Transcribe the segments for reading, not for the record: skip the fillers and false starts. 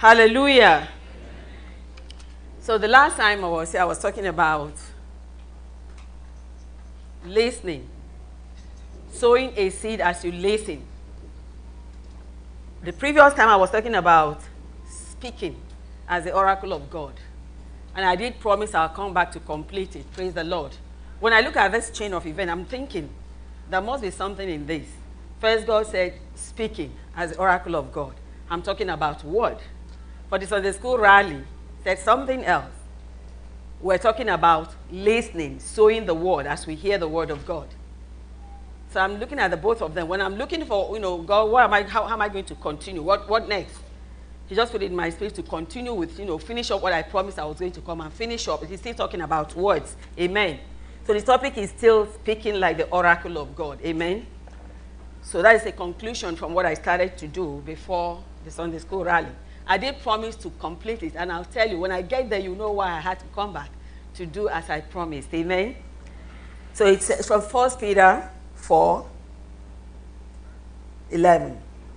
Hallelujah. So the last time I was here, I was talking about listening, sowing a seed as you listen. The previous time I was talking about speaking as the oracle of God. And I did promise I'll come back to complete it. Praise the Lord. When I look at this chain of events, I'm thinking there must be something in this. First, God said speaking as the oracle of God. I'm talking about word. For the Sunday school rally, said something else. We're talking about listening, sowing the word as we hear the word of God. So I'm looking at the both of them. When I'm looking for, God, how am I going to continue? What next? He just put it in my spirit to continue with, finish up what I promised I was going to come and finish up. He's still talking about words. Amen. So the topic is still speaking like the oracle of God. Amen. So that is a conclusion from what I started to do before the Sunday school rally. I did promise to complete it, and I'll tell you, when I get there, you know why I had to come back to do as I promised. Amen. So it's from 1 Peter 4:11.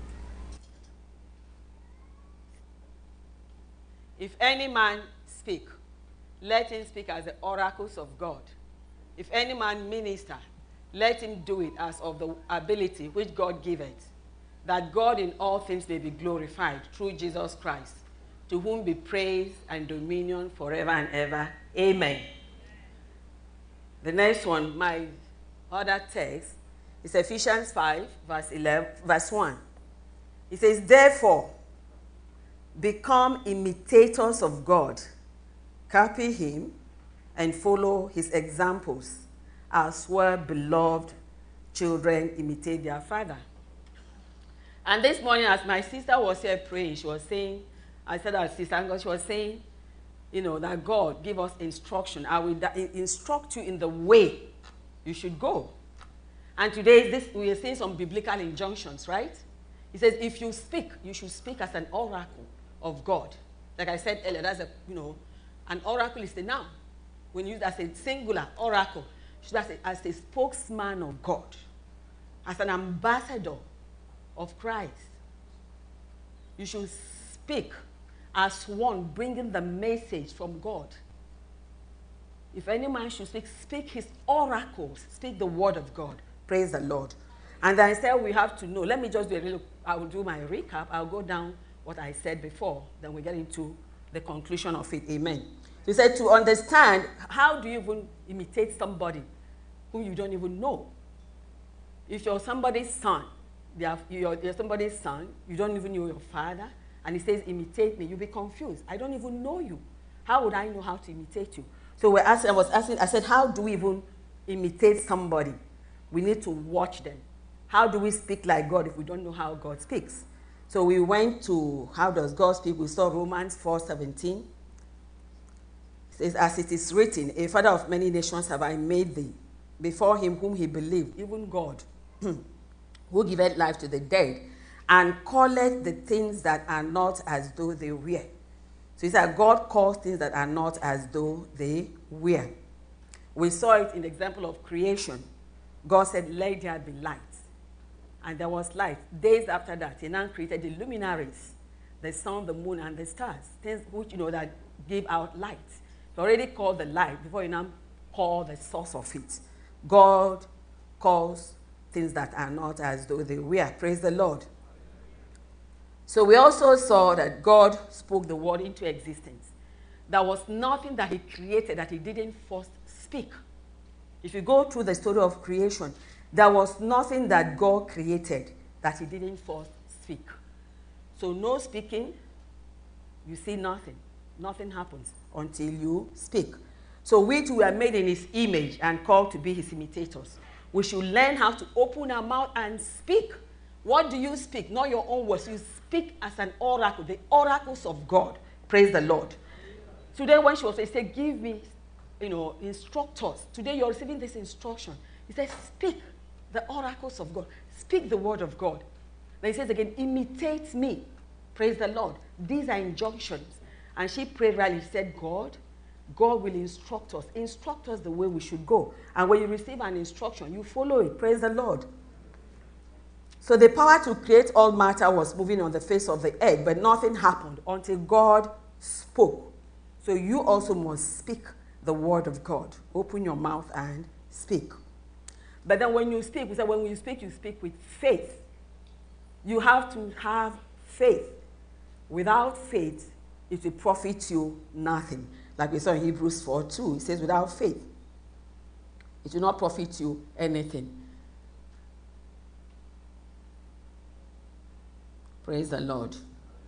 If any man speak, let him speak as the oracles of God. If any man minister, let him do it as of the ability which God giveth, that God in all things may be glorified through Jesus Christ, to whom be praise and dominion forever and ever. Amen. The next one, my other text, is Ephesians 5, verse 1. It says, therefore, become imitators of God, copy him, and follow his examples, as well beloved children imitate their father. And this morning, as my sister was here praying, she was saying, I said our sister, she was saying, that God give us instruction. I will instruct you in the way you should go. And today, we are seeing some biblical injunctions, right? He says, if you speak, you should speak as an oracle of God. Like I said earlier, that's an oracle is a noun. When used as a singular oracle, as a spokesman of God, as an ambassador of Christ. You should speak as one bringing the message from God. If any man should speak his oracles, speak the word of God. Praise the Lord. And then I said we have to know. Let me just I will do my recap. I'll go down what I said before. Then we get into the conclusion of it. Amen. He said to understand, how do you even imitate somebody whom you don't even know? If you're somebody's son, you're somebody's son, you don't even know your father, and he says, imitate me, you'll be confused. I don't even know you. How would I know how to imitate you? So I said, how do we even imitate somebody? We need to watch them. How do we speak like God if we don't know how God speaks? So we went to how does God speak? We saw Romans 4:17. It says, as it is written, a father of many nations have I made thee, before him whom he believed, even God, who giveth life to the dead, and calleth the things that are not as though they were. So he said, God calls things that are not as though they were. We saw it in the example of creation. God said, let there be light. And there was light. Days after that, he now created the luminaries, the sun, the moon, and the stars, things which, that give out light. He already called the light before he now called the source of it. God calls things that are not as though they were. Praise the Lord. So we also saw that God spoke the word into existence. There was nothing that he created that he didn't first speak. If you go through the story of creation, there was nothing that God created that he didn't first speak. So no speaking, you see nothing. Nothing happens until you speak. So we too were made in his image and called to be his imitators. We should learn how to open our mouth and speak. What do you speak? Not your own words. You speak as an oracle, the oracles of God. Praise the Lord. Today when she was saying, say, give me, instructors. Today you're receiving this instruction. He says, speak the oracles of God. Speak the word of God. Then he says again, imitate me. Praise the Lord. These are injunctions. And she prayed rightly. She said, God will instruct us the way we should go. And when you receive an instruction, you follow it. Praise the Lord. So the power to create all matter was moving on the face of the earth, but nothing happened until God spoke. So you also must speak the word of God. Open your mouth and speak. But then when you speak, we said when you speak with faith. You have to have faith. Without faith, it will profit you nothing. Like we saw in Hebrews 4:2, it says without faith, it will not profit you anything. Praise the Lord.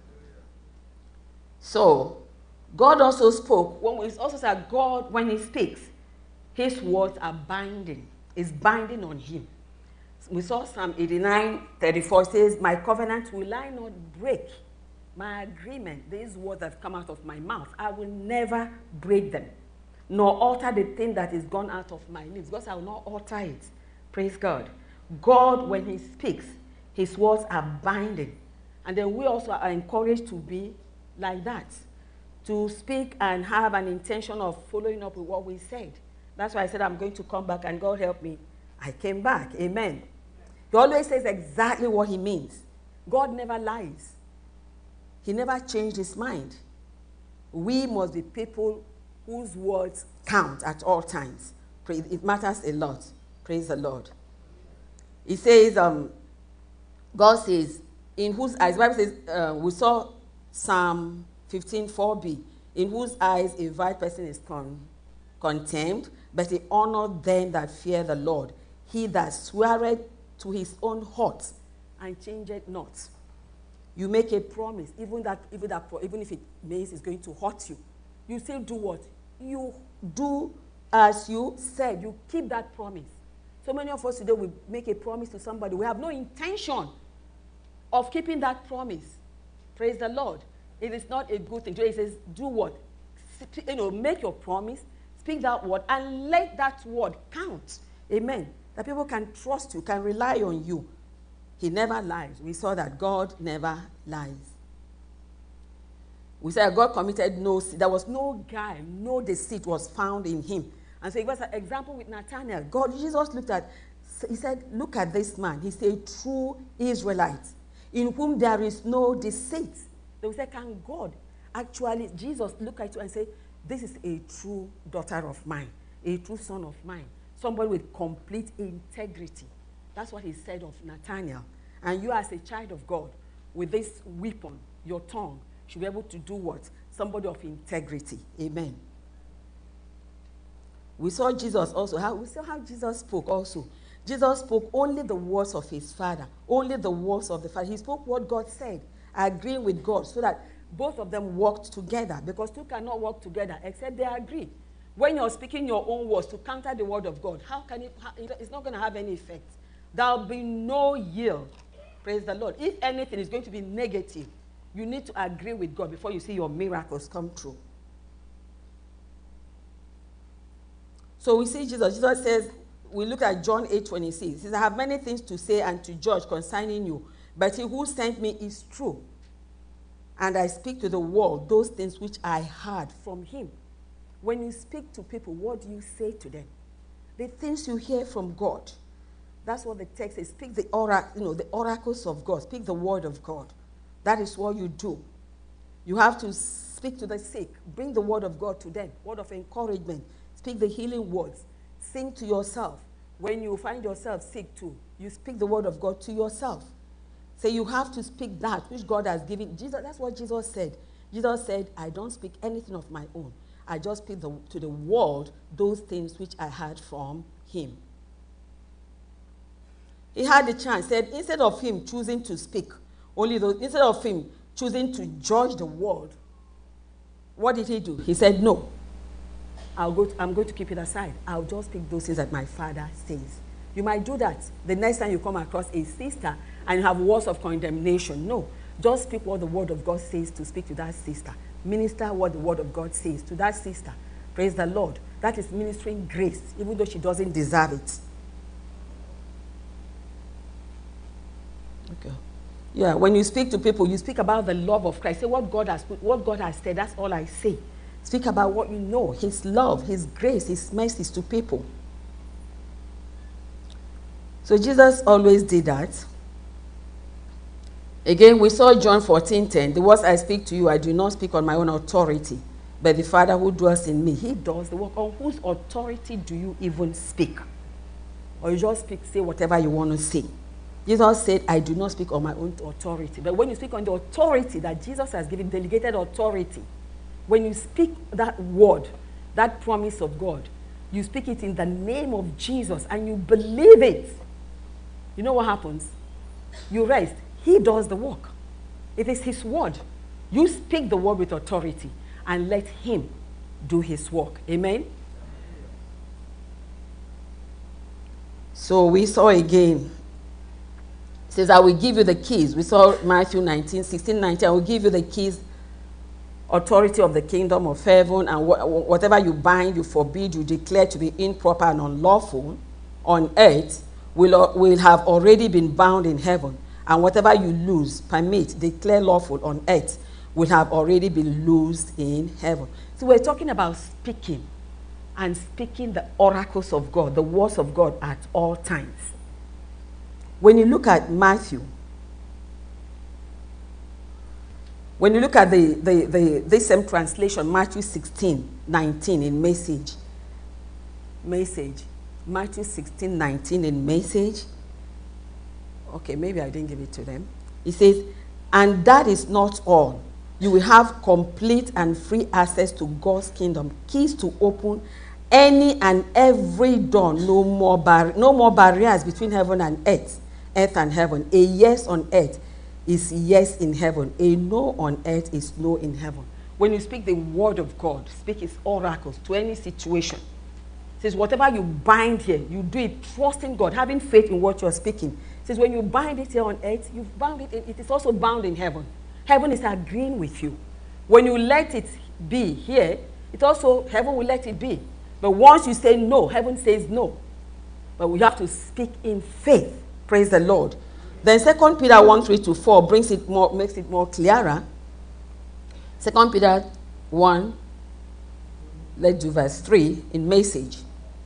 So, God also spoke. When we also said God, when he speaks, his words are binding. It's binding on him. We saw Psalm 89:34 says, my covenant will I not break. My agreement, these words that come out of my mouth, I will never break them, nor alter the thing that is gone out of my lips, because I will not alter it. Praise God. God, when he speaks, his words are binding. And then we also are encouraged to be like that, to speak and have an intention of following up with what we said. That's why I said I'm going to come back, and God help me. I came back. Amen. He always says exactly what he means. God never lies. He never changed his mind. We must be people whose words count at all times. It matters a lot. Praise the Lord. He says, God says, in whose eyes, the Bible says, we saw Psalm 15:4b, in whose eyes a vile person is contemned, but he honored them that fear the Lord. He that sweareth to his own heart and changeth not. You make a promise, even if it means it's going to hurt you. You still do what? You do as you said. You keep that promise. So many of us today, we make a promise to somebody. We have no intention of keeping that promise. Praise the Lord. It is not a good thing. Today it says, do what? Make your promise, speak that word, and let that word count. Amen. That people can trust you, can rely on you. He never lies. We saw that God never lies. We said God committed no sin. There was no guile, no deceit was found in him. And so it was an example with Nathanael. Jesus looked at, he said, look at this man. He's a true Israelite in whom there is no deceit. They will say, can God actually, Jesus look at you and say, this is a true daughter of mine, a true son of mine, somebody with complete integrity. That's what he said of Nathanael. And you as a child of God, with this weapon, your tongue, should be able to do what? Somebody of integrity. Amen. We saw Jesus also. We saw how Jesus spoke also. Jesus spoke only the words of his Father, only the words of the Father. He spoke what God said, agreeing with God, so that both of them worked together, because two cannot work together except they agree. When you're speaking your own words to counter the word of God, it's not going to have any effect. There will be no yield. Praise the Lord. If anything is going to be negative, you need to agree with God before you see your miracles come true. So we see Jesus. Jesus says, we look at John 8:26. He says, I have many things to say and to judge concerning you, but he who sent me is true. And I speak to the world those things which I heard from him. When you speak to people, what do you say to them? The things you hear from God. That's what the text says. Speak the oracles of God. Speak the word of God. That is what you do. You have to speak to the sick. Bring the word of God to them. Word of encouragement. Speak the healing words. Sing to yourself. When you find yourself sick too, you speak the word of God to yourself. So you have to speak that which God has given. Jesus, that's what Jesus said. Jesus said, I don't speak anything of my own. I just speak to the world those things which I heard from him. He had the chance, said, instead of him choosing to speak, instead of him choosing to judge the world, what did he do? He said, no, I'm going to keep it aside. I'll just speak those things that my Father says. You might do that the next time you come across a sister and you have words of condemnation. No, just speak what the word of God says to speak to that sister. Minister what the word of God says to that sister. Praise the Lord. That is ministering grace, even though she doesn't deserve it. Okay. Yeah, when you speak to people, you speak about the love of Christ. Say what God has said. That's all I say. Speak about what you know, his love, his grace, his mercies to people. So Jesus always did that. Again, we saw John 14:10. The words I speak to you, I do not speak on my own authority, but the Father who dwells in me, he does the work. On whose authority do you even speak? Or you just say whatever you want to say? Jesus said, I do not speak on my own authority. But when you speak on the authority that Jesus has given, delegated authority, when you speak that word, that promise of God, you speak it in the name of Jesus and you believe it. You know what happens? You rest. He does the work. It is his word. You speak the word with authority and let him do his work. Amen? So we saw again, it says, I will give you the keys. We saw Matthew 16:19. I will give you the keys, authority of the kingdom of heaven, and whatever you bind, you forbid, you declare to be improper and unlawful on earth will have already been bound in heaven. And whatever you loose, permit, declare lawful on earth will have already been loosed in heaven. So we're talking about speaking and speaking the oracles of God, the words of God at all times. When you look at Matthew, when you look at this same translation, Matthew 16:19 in Message, Matthew 16:19 in Message. Okay, maybe I didn't give it to them. It says, and that is not all. You will have complete and free access to God's kingdom, keys to open any and every door, no more barriers between heaven and earth and heaven. A yes on earth is yes in heaven. A no on earth is no in heaven. When you speak the word of God, speak his oracles to any situation. It says, whatever you bind here, you do it trusting God, having faith in what you're speaking. It says, when you bind it here on earth, you've bound it, it is also bound in heaven. Heaven is agreeing with you. When you let it be here, it also, heaven will let it be. But once you say no, heaven says no. But we have to speak in faith. Praise the Lord. Then 2 Peter 1:3-4 makes it more clearer. 2 Peter 1, let's do verse 3 in Message.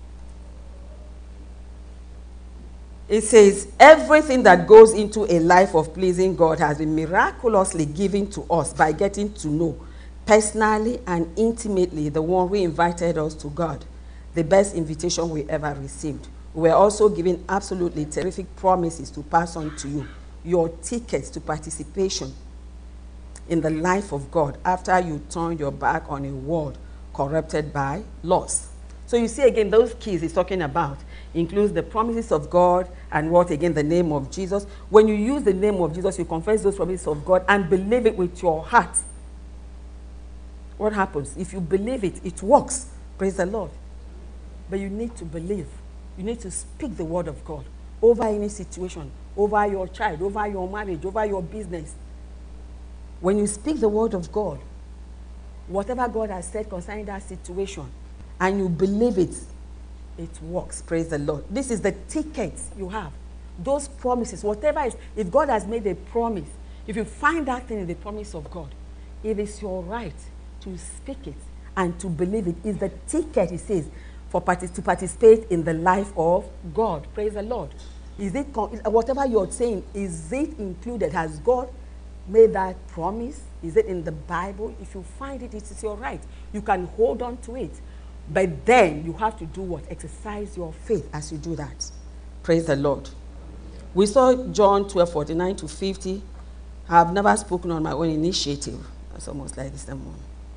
It says, everything that goes into a life of pleasing God has been miraculously given to us by getting to know personally and intimately the one who invited us to God, the best invitation we ever received. We were also given absolutely terrific promises to pass on to you, your tickets to participation in the life of God after you turn your back on a world corrupted by loss. So you see again, those keys he's talking about includes the promises of God and what again? The name of Jesus. When you use the name of Jesus, you confess those promises of God and believe it with your heart. What happens? If you believe it, it works. Praise the Lord. But you need to believe. You need to speak the word of God over any situation, over your child, over your marriage, over your business. When you speak the word of God, whatever God has said concerning that situation, and you believe it, it works. Praise the Lord. This is the ticket you have. Those promises, whatever is, if God has made a promise, if you find that thing in the promise of God, it is your right to speak it and to believe it. It's the ticket, he says, to participate in the life of God. Praise the Lord. Is it whatever you're saying, is it included? Has God made that promise? Is it in the Bible? If you find it, it is your right. You can hold on to it. But then you have to do what? Exercise your faith as you do that. Praise the Lord. We saw John 12:49-50. I have never spoken on my own initiative. That's almost like this sermon.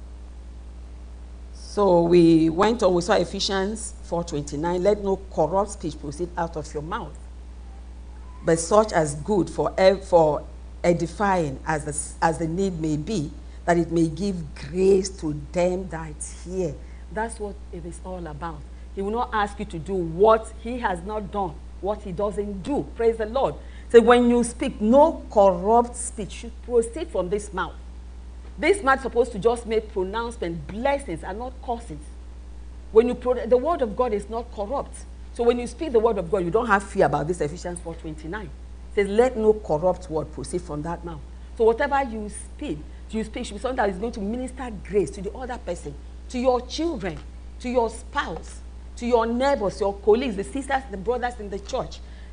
So we went on, we saw Ephesians 4:29. Let no corrupt speech proceed out of your mouth, but such as good for edifying as the need may be, that it may give grace to them that hear. That's what it is all about. He will not ask you to do what he has not done, what he doesn't do. Praise the Lord. So when you speak, no corrupt speech should proceed from this mouth. This mouth is supposed to just make pronouncement, blessings, and not curses. When you the word of God is not corrupt. So when you speak the word of God, you don't have fear about this. Ephesians 4:29. It says, let no corrupt word proceed from that mouth. So whatever you speak should be something that is going to minister grace to the other person, to your children, to your spouse, to your neighbors, your colleagues, the sisters, the brothers in the church.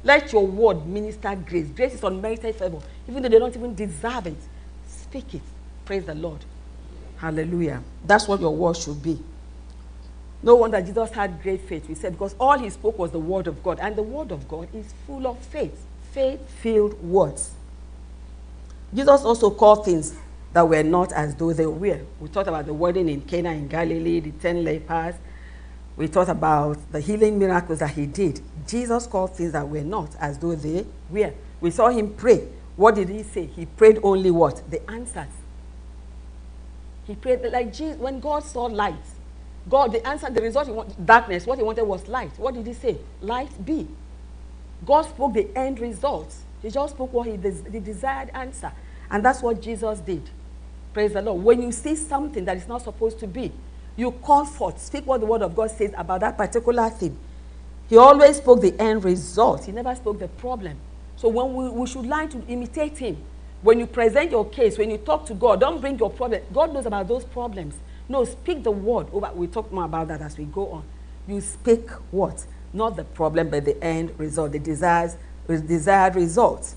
Let your word minister grace. Grace is unmerited favor. Even though they don't even deserve it, speak it. Praise the Lord. Hallelujah. That's what your word should be. No wonder Jesus had great faith. We said because all he spoke was the word of God. And the word of God is full of faith. Faith-filled words. Jesus also called things that were not as though they were. We talked about the wedding in Cana in Galilee, the 10 lepers. We talked about the healing miracles that he did. Jesus called things that were not as though they were. We saw him pray. What did he say? He prayed only what? The answers. He prayed like Jesus. When God saw light, God, the answer, the result, he wanted, darkness, what he wanted was light. What did he say? Light be. God spoke the end result. He just spoke what the desired answer. And that's what Jesus did. Praise the Lord. When you see something that is not supposed to be, you call forth, speak what the word of God says about that particular thing. He always spoke the end result. He never spoke the problem. So when we should learn to imitate him. When you present your case, when you talk to God, don't bring your problem. God knows about those problems. No, speak the word. We'll talk more about that as we go on. You speak what? Not the problem, but the end result, the desired result.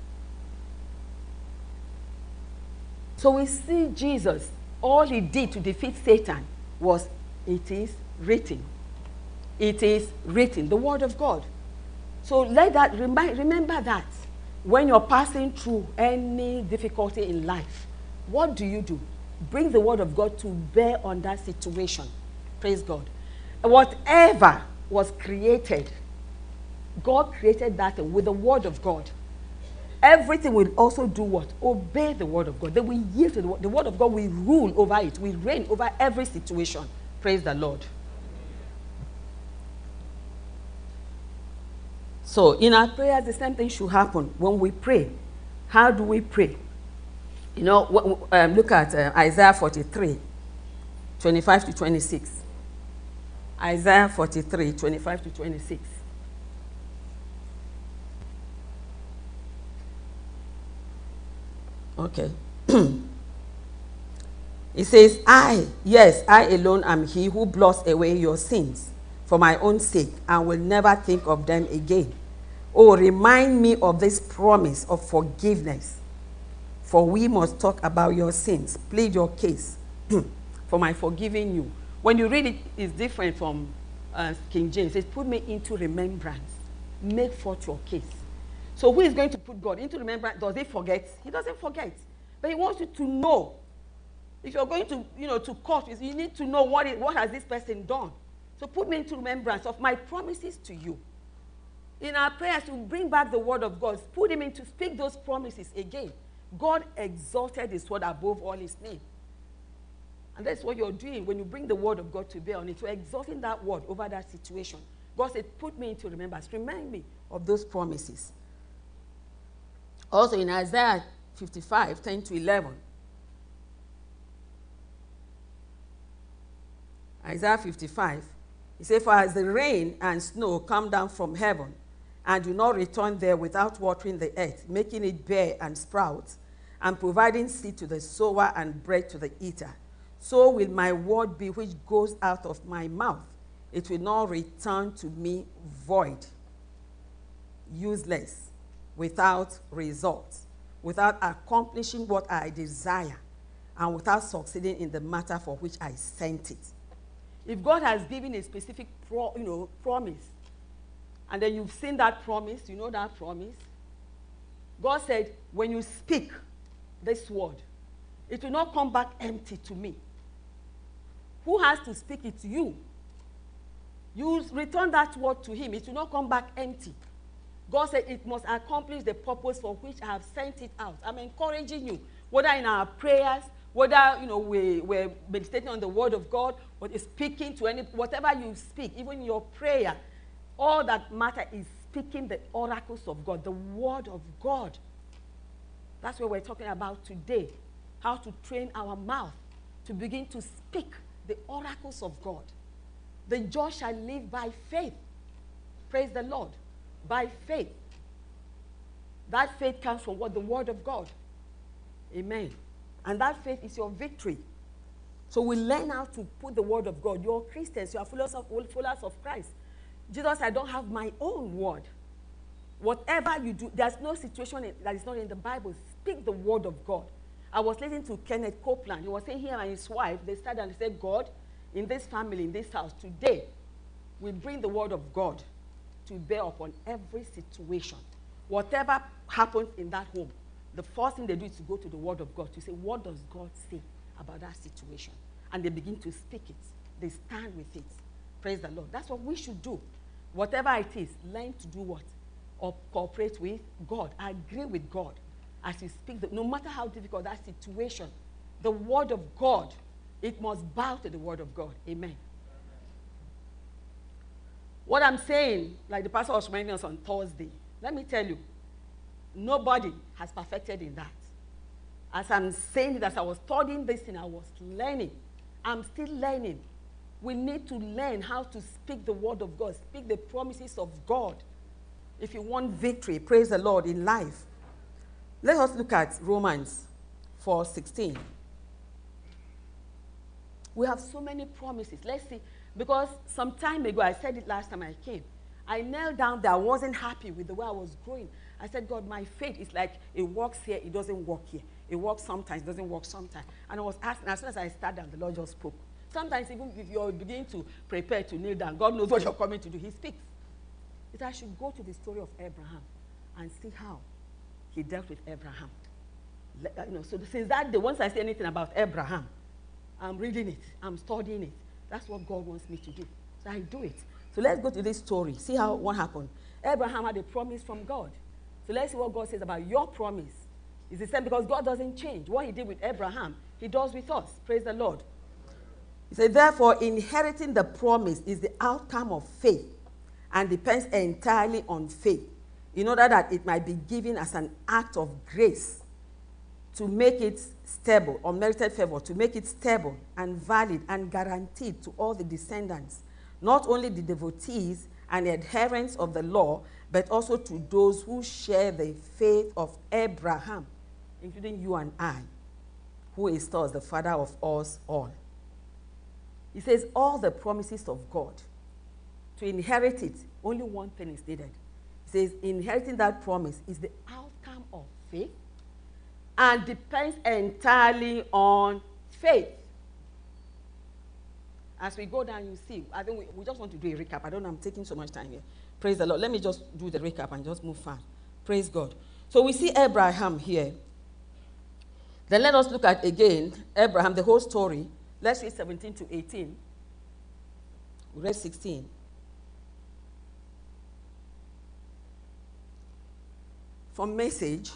So we see Jesus, all he did to defeat Satan was, it is written. It is written, the word of God. So let that, remember that. When you're passing through any difficulty in life, what do? Bring the word of God to bear on that situation. Praise God. Whatever was created, God created that with the word of God. Everything will also do what? Obey the word of God. They will yield to the word. The word of God will rule over it, will reign over every situation. Praise the Lord. So in our prayers, the same thing should happen when we pray. How do we pray? You know, look at Isaiah 43, 25 to 26. Isaiah 43, 25 to 26. Okay. It says, I alone am he who blots away your sins for my own sake and will never think of them again. Oh, remind me of this promise of forgiveness, for we must talk about your sins. Plead your case for my forgiving you. When you read it, it's different from King James. It says, put me into remembrance. Make forth your case. So who is going to put God into remembrance? Does he forget? He doesn't forget. But he wants you to know. If you're going to, to court, you need to know what has this person done. So put me into remembrance of my promises to you. In our prayers, to bring back the word of God, put him in to speak those promises again. God exalted his word above all his name. And that's what you're doing when you bring the word of God to bear on it. You're exalting that word over that situation. God said, put me into remembrance. Remind me of those promises. Also in Isaiah 55, 10 to 11. Isaiah 55. He said, for as the rain and snow come down from heaven, and do not return there without watering the earth, making it bear and sprout, and providing seed to the sower and bread to the eater, so will my word be which goes out of my mouth. It will not return to me void, useless, without result, without accomplishing what I desire, and without succeeding in the matter for which I sent it. If God has given a specific promise, and then you've seen that promise, you know that promise, God said, when you speak this word, it will not come back empty to me. Who has to speak it? You. You return that word to him. It will not come back empty. God said it must accomplish the purpose for which I have sent it out. I'm encouraging you, whether in our prayers, whether we're meditating on the word of God, or speaking to whatever you speak, even your prayer, all that matter is speaking the oracles of God, the word of God. That's what we're talking about today. How to train our mouth to begin to speak the oracles of God. The just shall live by faith. Praise the Lord. By faith. That faith comes from what? The word of God. Amen. And that faith is your victory. So we learn how to put the word of God. You're Christians. You are followers of Christ. Jesus said, I don't have my own word. Whatever you do, there's no situation that is not in the Bible. Speak the word of God. I was listening to Kenneth Copeland. He was saying he and his wife, they started and they said, God, in this family, in this house, today, we bring the word of God to bear upon every situation. Whatever happens in that home, the first thing they do is to go to the word of God to say, what does God say about that situation? And they begin to speak it. They stand with it. Praise the Lord. That's what we should do. Whatever it is, learn to do what? Or cooperate with God. Agree with God as you speak. No matter how difficult that situation, the word of God, it must bow to the word of God. Amen. What I'm saying, like the pastor was reminding us on Thursday, let me tell you, nobody has perfected in that. As I'm saying it, as I was studying this thing, I was learning. I'm still learning. We need to learn how to speak the word of God, speak the promises of God. If you want victory, praise the Lord, in life. Let us look at Romans 4:16. We have so many promises. Let's see. Because some time ago, I said it last time I came. I knelt down there. I wasn't happy with the way I was growing. I said, God, my faith is like it works here, it doesn't work here. It works sometimes, it doesn't work sometimes. And I was asking, as soon as I sat down, the Lord just spoke. Sometimes even if you're beginning to prepare to kneel down, God knows what you're coming to do. He speaks. He said, I should go to the story of Abraham and see how he dealt with Abraham. So since that day, once I say anything about Abraham, I'm reading it, I'm studying it. That's what God wants me to do. So I do it. So let's go to this story. See what happened. Abraham had a promise from God. So let's see what God says about your promise. It's the same because God doesn't change. What he did with Abraham, he does with us. Praise the Lord. He said, therefore, inheriting the promise is the outcome of faith and depends entirely on faith, in order that it might be given as an act of grace to make it stable, or merited favor, to make it stable and valid and guaranteed to all the descendants, not only the devotees and adherents of the law, but also to those who share the faith of Abraham, including you and I, who is thus the father of us all. He says all the promises of God, to inherit it, only one thing is needed. He says inheriting that promise is the outcome of faith and depends entirely on faith. As we go down, you see, I think we just want to do a recap. I don't know, I'm taking so much time here. Praise the Lord. Let me just do the recap and just move fast. Praise God. So we see Abraham here. Then let us look at again Abraham, the whole story. Let's read 17 to 18. We read 16. From Message,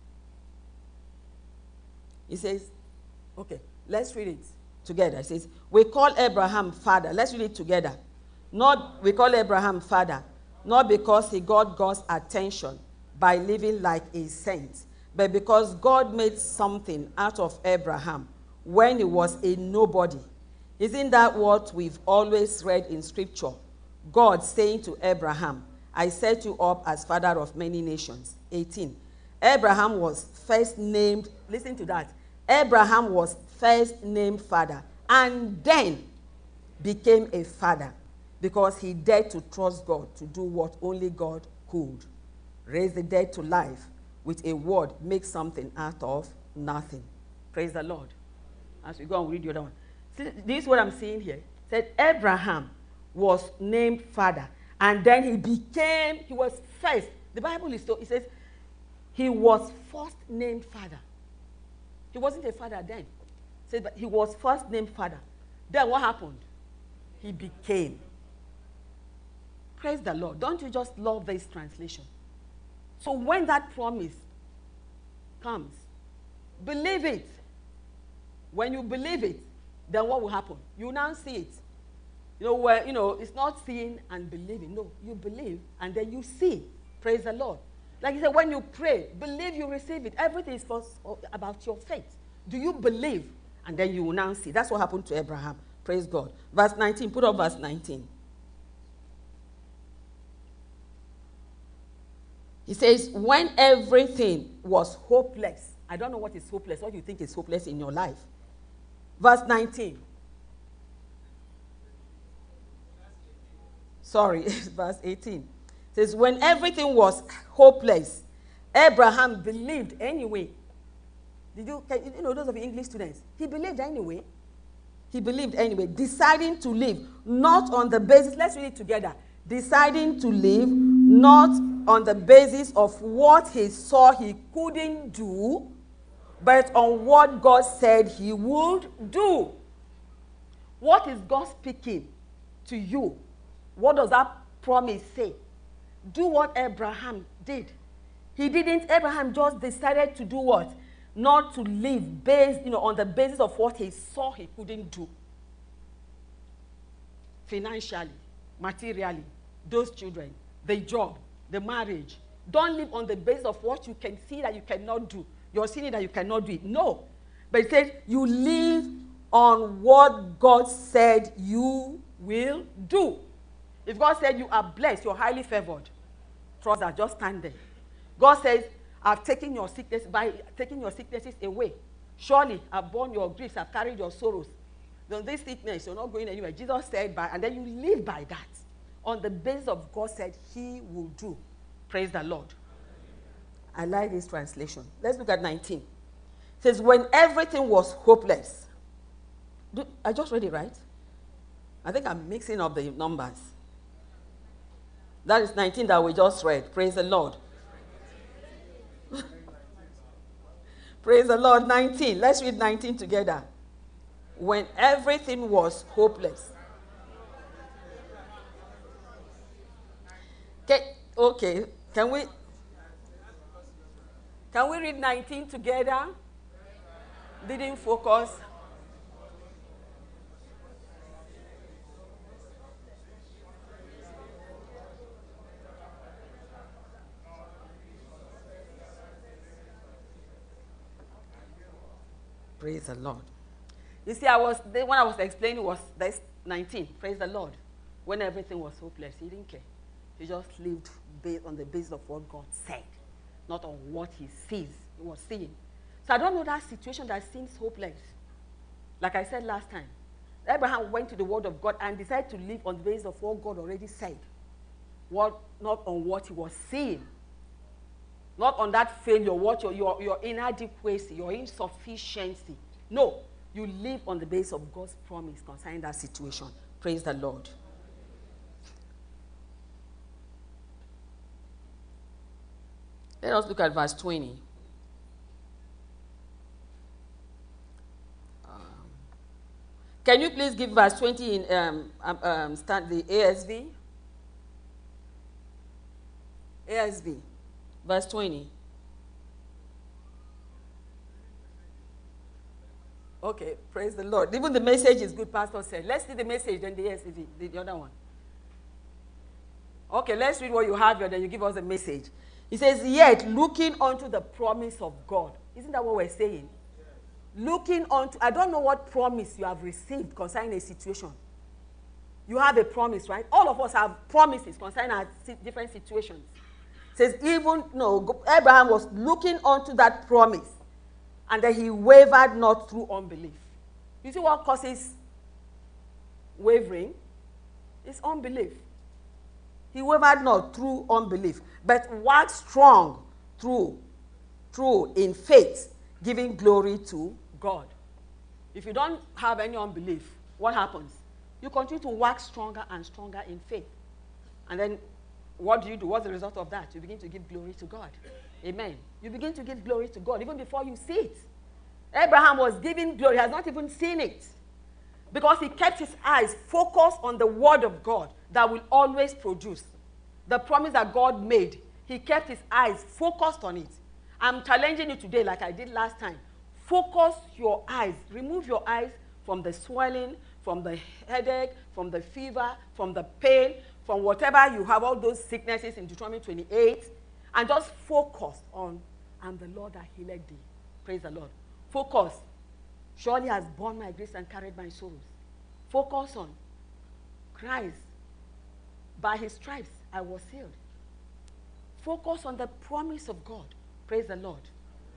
he says, okay, let's read it together. It says, we call Abraham father. Let's read it together. We call Abraham father, not because he got God's attention by living like a saint, but because God made something out of Abraham when he was a nobody. Isn't that what we've always read in Scripture? God saying to Abraham, I set you up as father of many nations. 18. Abraham was first named, listen to that. Abraham was first named father and then became a father because he dared to trust God to do what only God could. Raise the dead to life with a word, make something out of nothing. Praise the Lord. As we go and read the other one. See, this is what I'm seeing here. It said Abraham was named father and then he was first. The Bible is so, it says he was first named father. He wasn't a father then. It says, but he was first named father. Then what happened? He became. Praise the Lord. Don't you just love this translation? So when that promise comes, believe it. When you believe it, then what will happen? You now see it. It's not seeing and believing. No, you believe and then you see. Praise the Lord. Like he said, when you pray, believe you receive it. Everything is first about your faith. Do you believe? And then you will now see. That's what happened to Abraham. Praise God. Verse 19. Put up verse 19. He says, when everything was hopeless. I don't know what is hopeless. What do you think is hopeless in your life? Verse 19. Sorry, verse 18. It says, when everything was hopeless, Abraham believed anyway. You know those of the English students? He believed anyway. He believed anyway, deciding to live not on the basis, let's read it together, deciding to live not on the basis of what he saw he couldn't do, but on what God said he would do. What is God speaking to you? What does that promise say? Do what Abraham did. Abraham just decided to do what? Not to live based, on the basis of what he saw he couldn't do. Financially, materially, those children, the job, the marriage. Don't live on the basis of what you can see that you cannot do. You're seeing that you cannot do it. No. But it says you live on what God said you will do. If God said you are blessed, you're highly favored, trust that, just stand there. God says, I've taken your sickness, by taking your sicknesses away. Surely, I've borne your griefs, I've carried your sorrows. Then this sickness, you're not going anywhere. Jesus said, and then you live by that. On the basis of God said he will do. Praise the Lord. I like this translation. Let's look at 19. It says, when everything was hopeless. I just read it, right? I think I'm mixing up the numbers. That is 19 that we just read. Praise the Lord. Praise the Lord. 19. Let's read 19 together. When everything was hopeless. Okay. Can we read 19 together? Didn't focus. Praise the Lord. You see, when I was explaining was that's 19. Praise the Lord. When everything was hopeless, he didn't care. He just lived based on the basis of what God said, not on what he was seeing. So I don't know that situation that seems hopeless. Like I said last time, Abraham went to the word of God and decided to live on the basis of what God already said, not on what he was seeing. Not on that failure, what your inadequacy, your insufficiency. No, you live on the basis of God's promise concerning that situation. Praise the Lord. Let us look at verse 20. Can you please give verse 20 in the ASV? ASV. Verse 20. Okay, praise the Lord. Even the message is good, Pastor said. Let's see the message, then the ASV, the other one. Okay, let's read what you have here, then you give us the message. He says, yet looking unto the promise of God. Isn't that what we're saying? Looking unto, I don't know what promise you have received concerning a situation. You have a promise, right? All of us have promises concerning our different situations. It says, Abraham was looking unto that promise, and that he wavered not through unbelief. You see what causes wavering? It's unbelief. He wavered not through unbelief, but waxed strong through in faith, giving glory to God. If you don't have any unbelief, what happens? You continue to wax stronger and stronger in faith. And then what do? What's the result of that? You begin to give glory to God. Amen. You begin to give glory to God even before you see it. Abraham was giving glory. He has not even seen it. Because he kept his eyes focused on the word of God that will always produce. The promise that God made, he kept his eyes focused on it. I'm challenging you today like I did last time. Focus your eyes. Remove your eyes from the swelling, from the headache, from the fever, from the pain, from whatever you have, all those sicknesses in Deuteronomy 28, and just focus on, I'm the Lord that healed thee. Praise the Lord. Focus. Surely has borne my griefs and carried my sorrows. Focus on Christ. By his stripes, I was healed. Focus on the promise of God. Praise the Lord.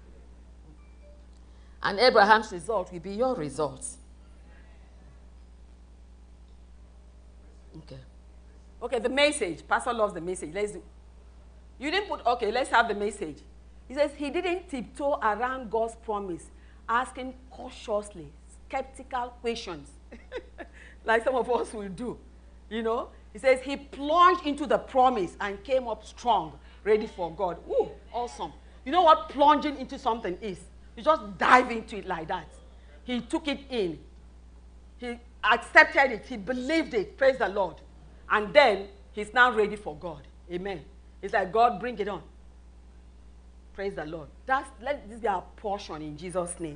And Abraham's result will be your result. Okay. Okay, the message. Pastor loves the message. Let's do. You didn't put, okay, let's have the message. He says he didn't tiptoe around God's promise, asking cautiously, skeptical questions, like some of us will do. You know? He says he plunged into the promise and came up strong, ready for God. Ooh, awesome. You know what plunging into something is? You just dive into it like that. He took it in. He accepted it. He believed it. Praise the Lord. And then he's now ready for God. Amen. It's like, God, bring it on. Praise the Lord. Let this be our portion in Jesus' name.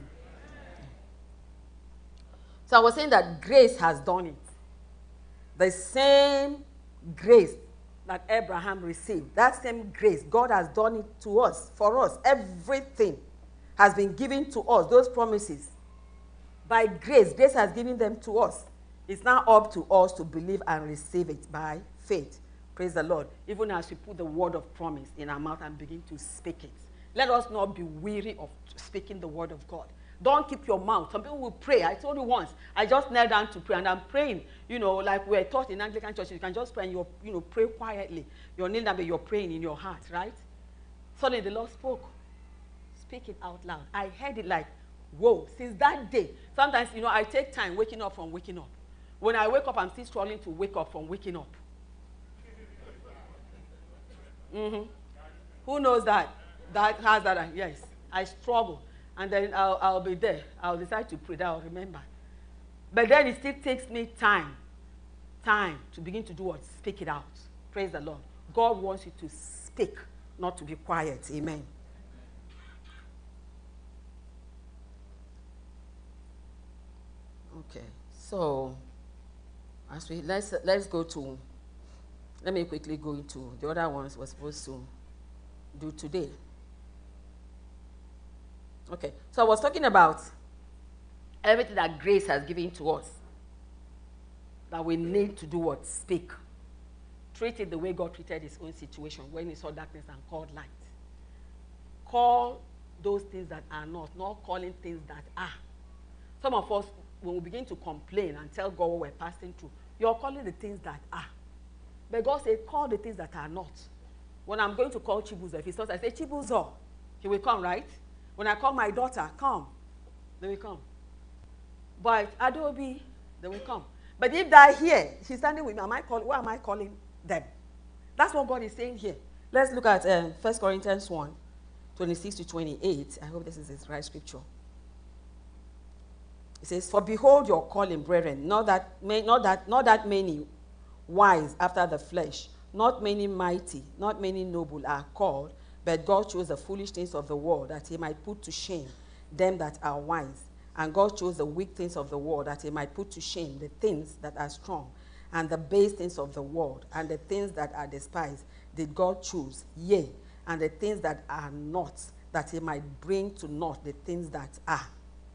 So I was saying that grace has done it. The same grace that Abraham received, that same grace, God has done it to us, for us. Everything has been given to us, those promises. By grace, grace has given them to us. It's now up to us to believe and receive it by faith. Praise the Lord. Even as we put the word of promise in our mouth and begin to speak it. Let us not be weary of speaking the word of God. Don't keep your mouth. Some people will pray. I told you once, I just knelt down to pray, and I'm praying, like we're taught in Anglican church, you can just pray and pray quietly. You're kneeling down, but you're praying in your heart, right? Suddenly the Lord spoke. Speak it out loud. I heard it like, whoa. Since that day, sometimes, I take time waking up from waking up. When I wake up, I'm still struggling to wake up from waking up. Mm-hmm. Who knows that? That has that? Yes. I struggle. And then I'll be there. I'll decide to pray. I'll remember. But then it still takes me time to begin to do what? Speak it out. Praise the Lord. God wants you to speak, not to be quiet. Amen. Okay. So, let's go to. Let me quickly go into the other ones we're supposed to do today. Okay, so I was talking about everything that grace has given to us, that we need to do what? Speak. Treat it the way God treated his own situation when he saw darkness and called light. Call those things that are not calling things that are. Some of us, when we begin to complain and tell God what we're passing through, you're calling the things that are. But God said, call the things that are not. When I'm going to call Chibuzo, if he starts, I say, Chibuzo, he will come, right? When I call my daughter, come, they will come. But Adobe, they will come. But if they're here, she's standing with me, why am I calling them? That's what God is saying here. Let's look at 1 Corinthians 1, 26 to 28. I hope this is the right scripture. It says, for behold your calling, brethren, not that many wise after the flesh, not many mighty, not many noble are called, but God chose the foolish things of the world that he might put to shame them that are wise. And God chose the weak things of the world that he might put to shame the things that are strong. And the base things of the world and the things that are despised did God choose, yea, and the things that are not, that he might bring to naught the things that are.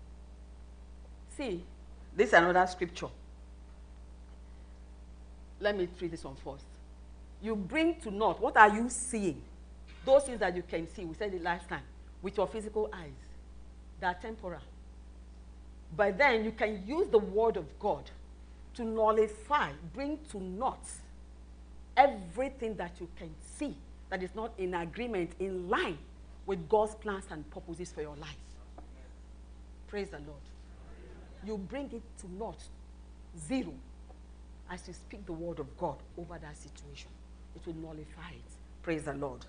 See, this is another scripture. Let me treat this one first. You bring to naught, what are you seeing? Those things that you can see, we said it last time, with your physical eyes. They are temporal. But then you can use the word of God to nullify, bring to naught everything that you can see that is not in agreement, in line with God's plans and purposes for your life. Praise the Lord. You bring it to naught, zero, as you speak the word of God over that situation. It will nullify it. Praise the Lord.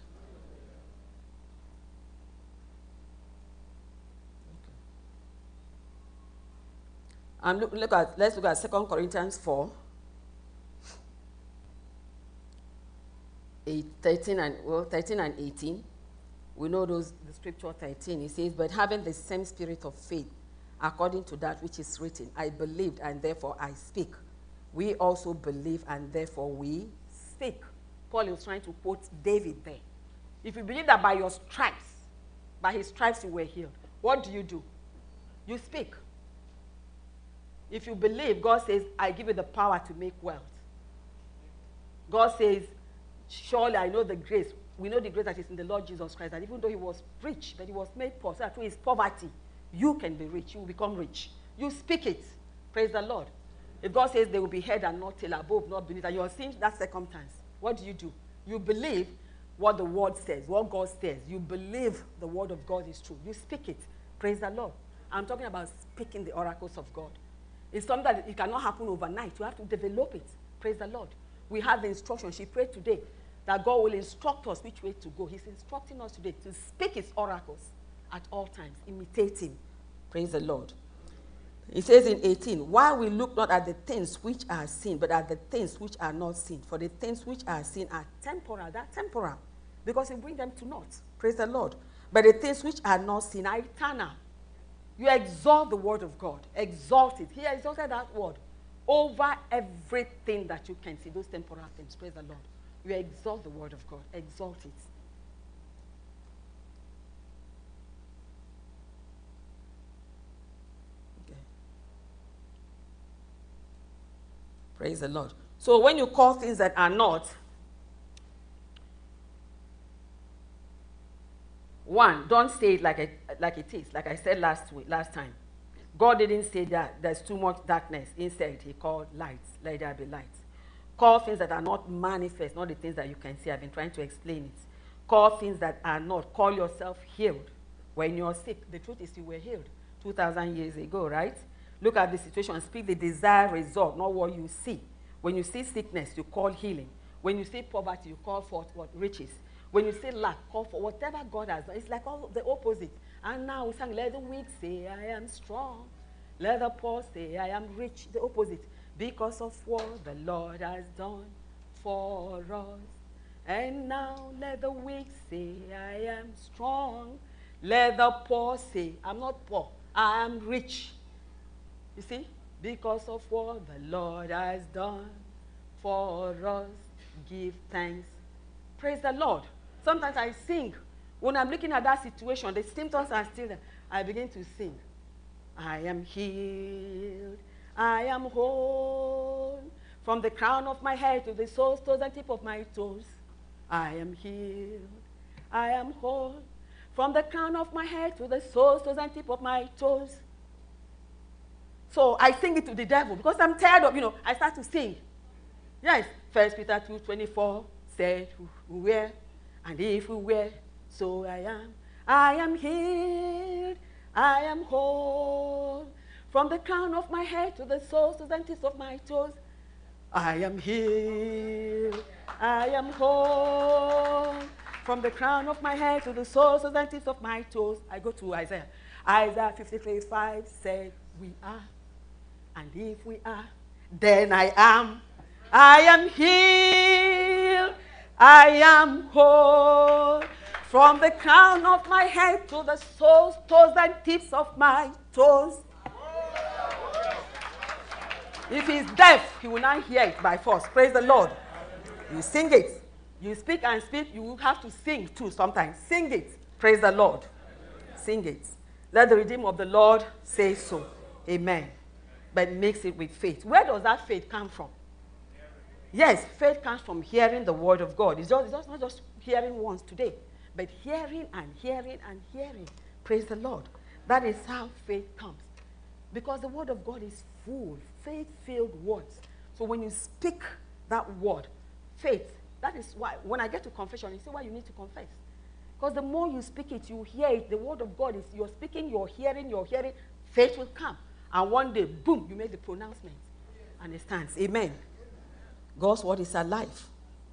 And let's look at 2 Corinthians 4, 13 and 18. We know the scripture 13. It says, but having the same spirit of faith, according to that which is written, I believed and therefore I speak. We also believe and therefore we speak. Paul is trying to quote David there. If you believe that by his stripes you were healed, what do? You speak. If you believe, God says, I give you the power to make wealth. God says, surely I know the grace. We know the grace that is in the Lord Jesus Christ, that even though he was rich, but he was made poor, so that through his poverty, you can be rich. You will become rich. You speak it. Praise the Lord. If God says they will be head and not tail, above, not beneath, and you are seeing that circumstance, what do? You believe what the word says, what God says. You believe the word of God is true. You speak it. Praise the Lord. I'm talking about speaking the oracles of God. It's something that it cannot happen overnight. You have to develop it. Praise the Lord. We have the instruction. She prayed today that God will instruct us which way to go. He's instructing us today to speak his oracles at all times. Imitate him. Praise the Lord. It says in 18, why we look not at the things which are seen, but at the things which are not seen. For the things which are seen are temporal. They're temporal. Because he brings them to naught. Praise the Lord. But the things which are not seen are eternal. You exalt the word of God. Exalt it. He exalted that word over everything that you can see. Those temporal things. Praise the Lord. You exalt the word of God. Exalt it. Praise the Lord. So when you call things that are not, one, don't say it like it is. Like I said last time. God didn't say that there's too much darkness. Instead, he called light. Let there be light. Call things that are not manifest, not the things that you can see. I've been trying to explain it. Call things that are not. Call yourself healed. When you're sick, the truth is you were healed 2,000 years ago, right? Look at the situation. Speak the desired result, not what you see. When you see sickness, you call healing. When you see poverty, you call forth what? Riches. When you see lack, call for whatever God has done. It's like all the opposite. And now we sang, let the weak say, I am strong. Let the poor say, I am rich. The opposite. Because of what the Lord has done for us. And now let the weak say, I am strong. Let the poor say, I'm not poor, I am rich. You see? Because of what the Lord has done for us, give thanks. Praise the Lord. Sometimes I sing. When I'm looking at that situation, the symptoms are still there. I begin to sing. I am healed. I am whole. From the crown of my head to the soles, toes, and tip of my toes. I am healed. I am whole. From the crown of my head to the soles, toes, and tip of my toes. So I sing it to the devil because I'm tired of, I start to sing. Yes, 1 Peter 2:24 said, we were, and if we were, so I am. I am healed. I am whole. From the crown of my head to the soles, to the tips of my toes. I am healed. I am whole. From the crown of my head to the soles, to the tips of my toes. I go to Isaiah. Isaiah 53:5 said, we are. And if we are, then I am. I am healed. I am whole. From the crown of my head to the soles, toes, and tips of my toes. If he's deaf, he will not hear it by force. Praise the Lord. You sing it. You speak and speak. You will have to sing too sometimes. Sing it. Praise the Lord. Sing it. Let the Redeemer of the Lord say so. Amen. But mix it with faith. Where does that faith come from? Yes, faith comes from hearing the word of God. It's not just hearing once today, but hearing and hearing and hearing. Praise the Lord. That is how faith comes. Because the word of God is full, faith-filled words. So when you speak that word, faith, that is why, when I get to confession, you see why you need to confess. Because the more you speak it, you hear it. The word of God is, you're speaking, you're hearing, faith will come. And one day, boom, you make the pronouncement. And it stands. Amen. God's word is alive.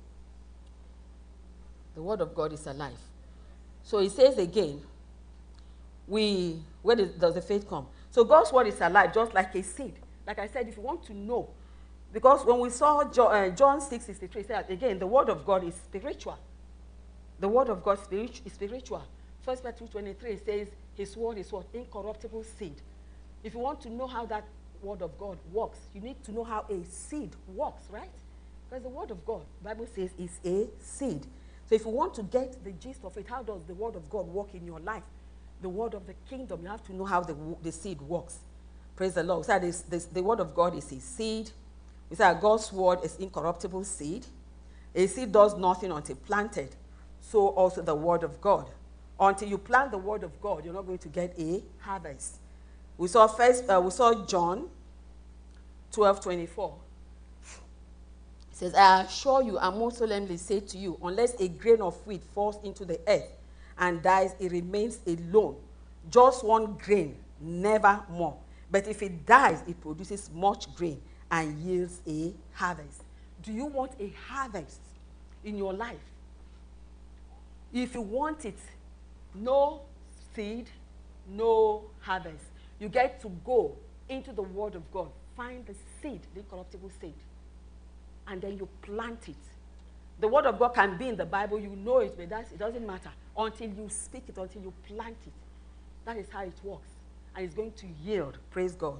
The word of God is alive. So it says again, where does the faith come? So God's word is alive, just like a seed. Like I said, if you want to know, because when we saw John 6:63, it said again, the word of God is spiritual. The word of God is spiritual. 1 Peter 2:23 says, his word is what? Incorruptible seed. If you want to know how that word of God works, you need to know how a seed works, right? Because the word of God, the Bible says, is a seed. So if you want to get the gist of it, how does the word of God work in your life? The word of the kingdom, you have to know how the seed works. Praise the Lord. So the word of God is a seed. We say God's word is incorruptible seed. A seed does nothing until planted. So also the word of God. Until you plant the word of God, you're not going to get a harvest. We saw John 12:24. It says, I assure you, I most solemnly say to you, unless a grain of wheat falls into the earth and dies, it remains alone. Just one grain, never more. But if it dies, it produces much grain and yields a harvest. Do you want a harvest in your life? If you want it, no seed, no harvest. You get to go into the Word of God, find the seed, the incorruptible seed, and then you plant it. The Word of God can be in the Bible, you know it, but it doesn't matter until you speak it, until you plant it. That is how it works. And it's going to yield. Praise God.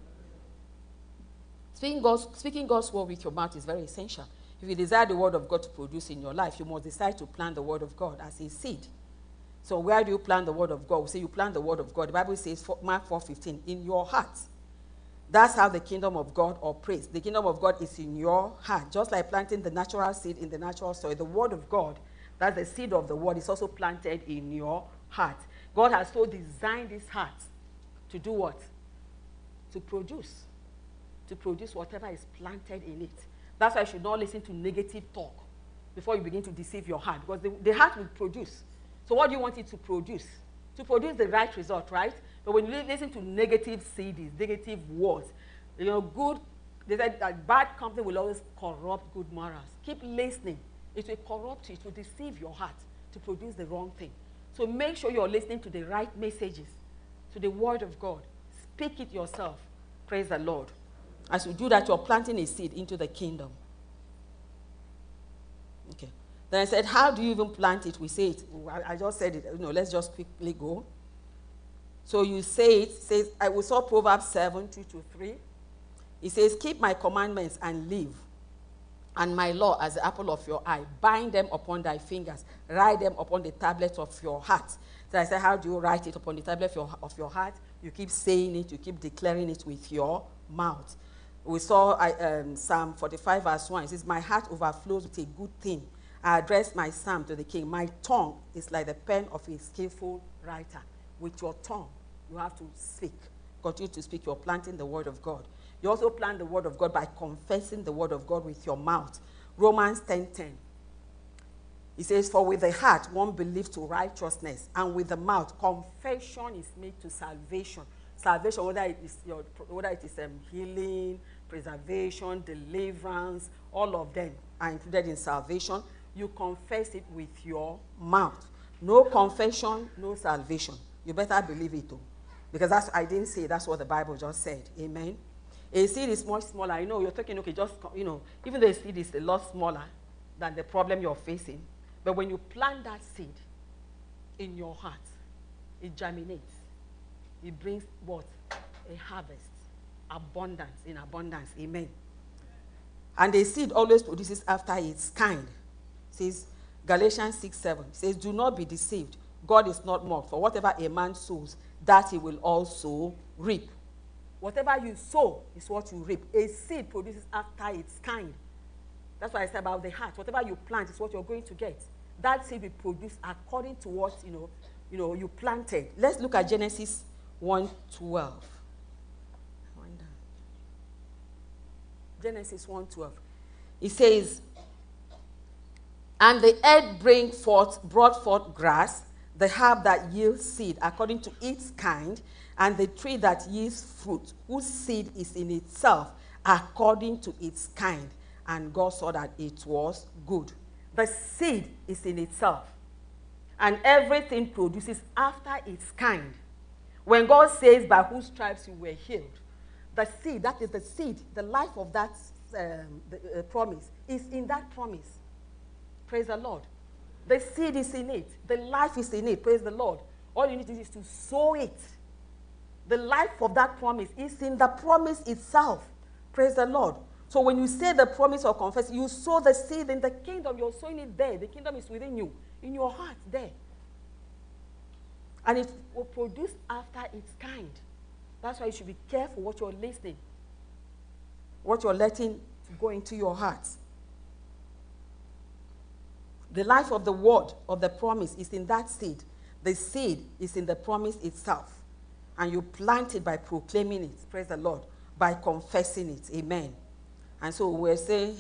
Speaking God's word with your mouth is very essential. If you desire the Word of God to produce in your life, you must decide to plant the Word of God as a seed. So where do you plant the Word of God? We say you plant the Word of God. The Bible says, Mark 4:15, in your heart. That's how the kingdom of God operates. The kingdom of God is in your heart. Just like planting the natural seed in the natural soil, the Word of God, that's the seed of the Word, is also planted in your heart. God has so designed this heart to do what? To produce. To produce whatever is planted in it. That's why you should not listen to negative talk before you begin to deceive your heart, because the heart will produce. So what do you want it to produce? To produce the right result, right? But when you listen to negative CDs, negative words, they said that bad company will always corrupt good morals. Keep listening. It will corrupt you. It will deceive your heart to produce the wrong thing. So make sure you're listening to the right messages, to the Word of God. Speak it yourself. Praise the Lord. As you do that, you're planting a seed into the kingdom. Okay. Then I said, how do you even plant it? We say it. I just said it. Let's just quickly go. So you say it. Says, we saw Proverbs 7:2-3. It says, keep my commandments and live, and my law as the apple of your eye. Bind them upon thy fingers. Write them upon the tablet of your heart. So I said, how do you write it upon the tablet of your heart? You keep saying it. You keep declaring it with your mouth. We saw Psalm 45 verse 1. It says, my heart overflows with a good thing. I address my psalm to the king. My tongue is like the pen of a skillful writer. With your tongue, you have to speak. Continue to speak. You're planting the Word of God. You also plant the Word of God by confessing the Word of God with your mouth. Romans 10:10. It says, for with the heart one believes to righteousness, and with the mouth confession is made to salvation. Salvation, whether it is healing, preservation, deliverance, all of them are included in salvation. You confess it with your mouth. No confession, no salvation. You better believe it too. Because I didn't say, that's what the Bible just said. Amen. A seed is much smaller. You're talking, okay, even though a seed is a lot smaller than the problem you're facing, but when you plant that seed in your heart, it germinates. It brings what? A harvest. Abundance in abundance. Amen. And a seed always produces after its kind. It says, Galatians 6:7. It says, do not be deceived. God is not mocked. For whatever a man sows, that he will also reap. Whatever you sow is what you reap. A seed produces after its kind. That's why I said about the heart. Whatever you plant is what you're going to get. That seed will produce according to what you planted. Let's look at Genesis 1:12. Genesis 1:12. It says, and the earth brought forth grass, the herb that yields seed according to its kind, and the tree that yields fruit, whose seed is in itself according to its kind. And God saw that it was good. The seed is in itself. And everything produces after its kind. When God says, by whose stripes you were healed, the seed, that is the seed, the life of that promise, is in that promise. Praise the Lord. The seed is in it. The life is in it. Praise the Lord. All you need to do is to sow it. The life of that promise is in the promise itself. Praise the Lord. So when you say the promise or confess, you sow the seed in the kingdom. You're sowing it there. The kingdom is within you, in your heart there. And it will produce after its kind. That's why you should be careful what you're listening, what you're letting go into your heart. The life of the word of the promise is in that seed. The seed is in the promise itself. And you plant it by proclaiming it, praise the Lord, by confessing it. Amen. And so we're saying,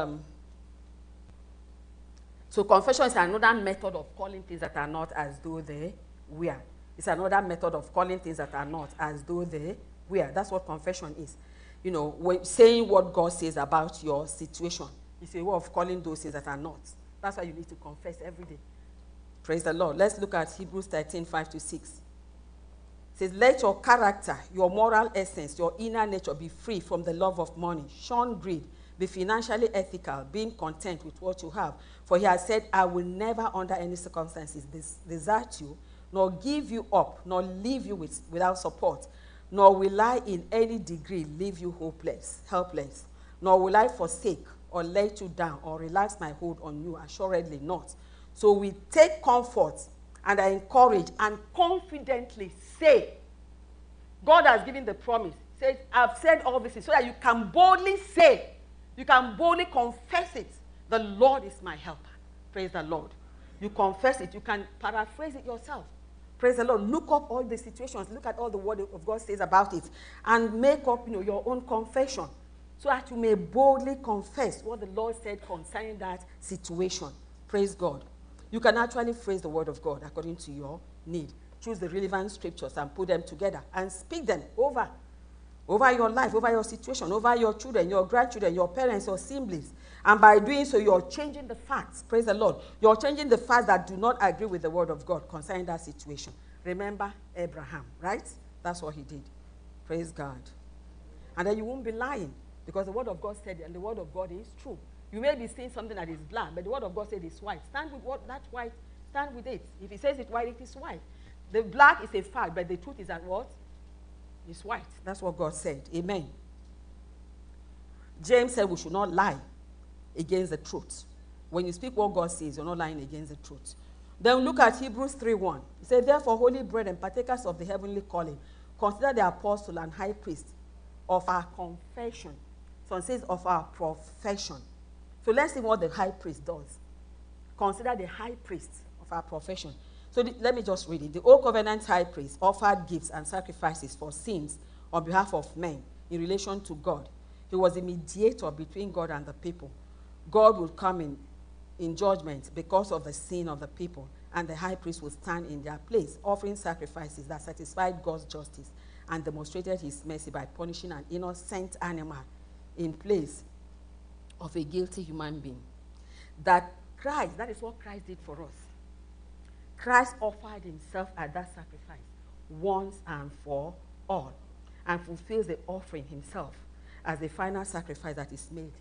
so confession is another method of calling things that are not as though they were. It's another method of calling things that are not as though they were. That's what confession is. You know, when saying what God says about your situation. It's a way of calling those things that are not. That's why you need to confess every day. Praise the Lord. Let's look at Hebrews 13, 5-6. It says, let your character, your moral essence, your inner nature be free from the love of money. Shun greed. Be financially ethical, being content with what you have. For he has said, I will never under any circumstances desert you, nor give you up, nor leave you without support, nor will I in any degree leave you helpless, nor will I forsake or let you down or relax my hold on you, assuredly not. So we take comfort and are encouraged and confidently say, God has given the promise. Says, I've said all this so that you can boldly say, you can boldly confess it. The Lord is my helper. Praise the Lord. You confess it. You can paraphrase it yourself. Praise the Lord. Look up all the situations. Look at all the word of God says about it. And make up, your own confession. So that you may boldly confess what the Lord said concerning that situation. Praise God. You can actually phrase the word of God according to your need. Choose the relevant scriptures and put them together and speak them over your life, over your situation, over your children, your grandchildren, your parents, your siblings. And by doing so, you're changing the facts. Praise the Lord. You're changing the facts that do not agree with the word of God concerning that situation. Remember Abraham, right? That's what he did. Praise God. And then you won't be lying because the word of God said it, and the word of God is true. You may be seeing something that is black, but the word of God said it's white. Stand with what that's white. Stand with it. If he says it's white, it is white. The black is a fact, but the truth is that what? It's white. That's what God said. Amen. James said we should not lie against the truth. When you speak what God says, you're not lying against the truth. Then look at Hebrews 3:1. It says, therefore, holy brethren, partakers of the heavenly calling, consider the apostle and high priest of our confession. So it says of our profession. So let's see what the high priest does. Consider the high priest of our profession. So let me just read it. The Old Covenant high priest offered gifts and sacrifices for sins on behalf of men in relation to God. He was a mediator between God and the people. God would come in judgment because of the sin of the people, and the high priest would stand in their place, offering sacrifices that satisfied God's justice and demonstrated his mercy by punishing an innocent animal in place of a guilty human being. That is what Christ did for us. Christ offered himself at that sacrifice once and for all, and fulfills the offering himself as the final sacrifice that is made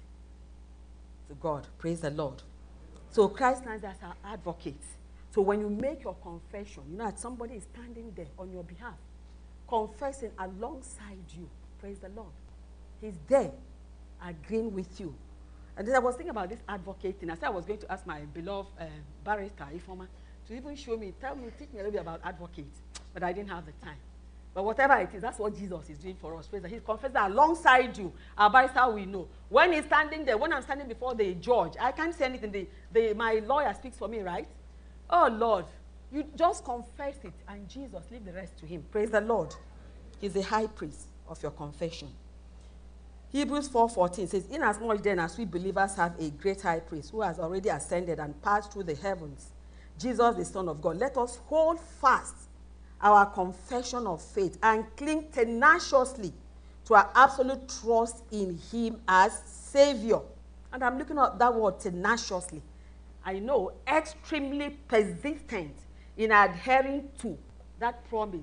to God. Praise the Lord. So Christ stands as our advocate. So when you make your confession, you know that somebody is standing there on your behalf, confessing alongside you. Praise the Lord. He's there, agreeing with you. And then I was thinking about this advocate thing. I said I was going to ask my beloved barrister, Ifoma, to even teach me a little bit about advocate. But I didn't have the time. But whatever it is, that's what Jesus is doing for us. Praise God. He's confessing alongside you. Our barrister will know. When he's standing there, when I'm standing before the judge, I can't say anything. My lawyer speaks for me, right? Oh, Lord. You just confess it, and Jesus, leave the rest to him. Praise the Lord. He's the high priest of your confession. Hebrews 4:14 says, inasmuch then as we believers have a great high priest who has already ascended and passed through the heavens, Jesus, the Son of God, let us hold fast our confession of faith and cling tenaciously to our absolute trust in him as Savior. And I'm looking at that word tenaciously. I know, extremely persistent in adhering to that promise.